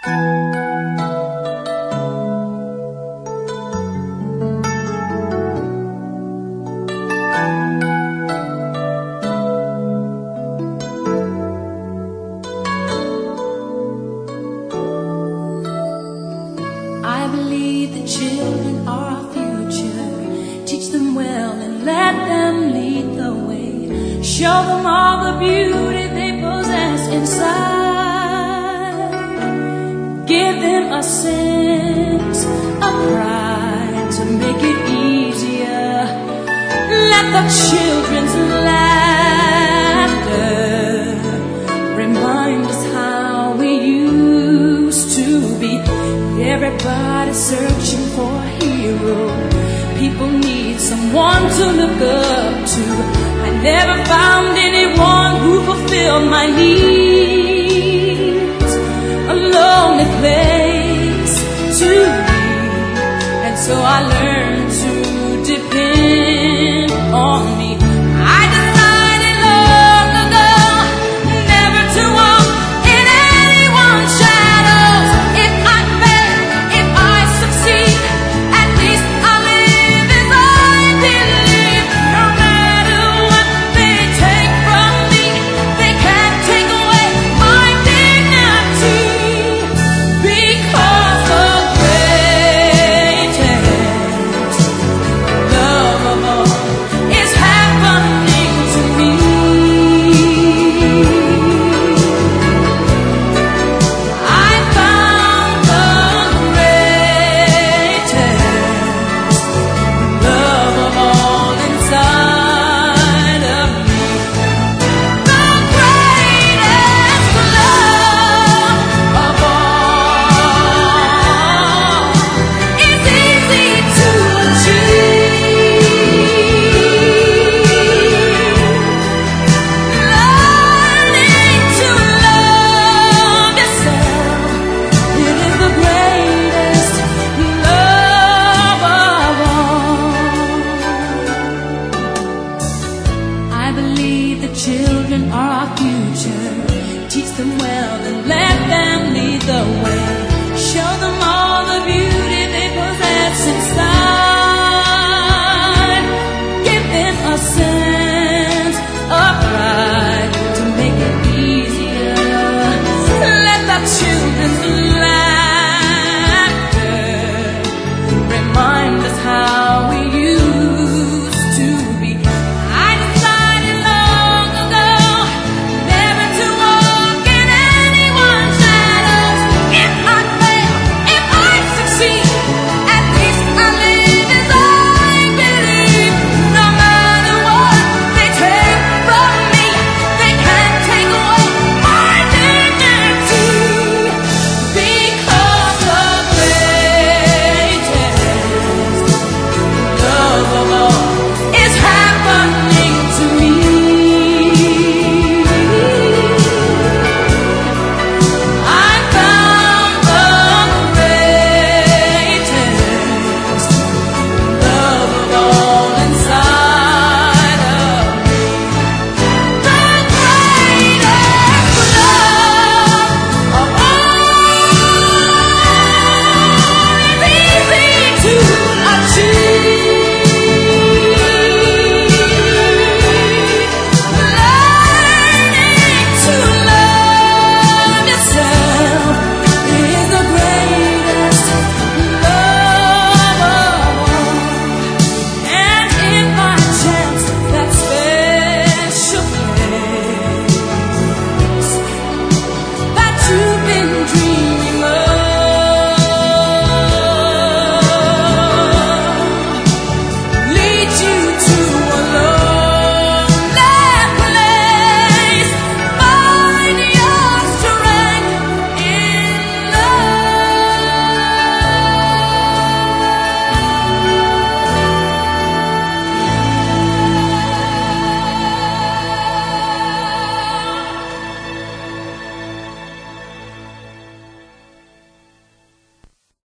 I believe the children are our future. Teach them well and let them lead the way. Show them all the beauty they possess inside. Give them a sense of pride to make it easier. Let the children's laughter remind us how we used to be. Everybody's searching for a hero. People need someone to look up to. I never found anyone who fulfilled my needs. A lonely place to be, and so I learned to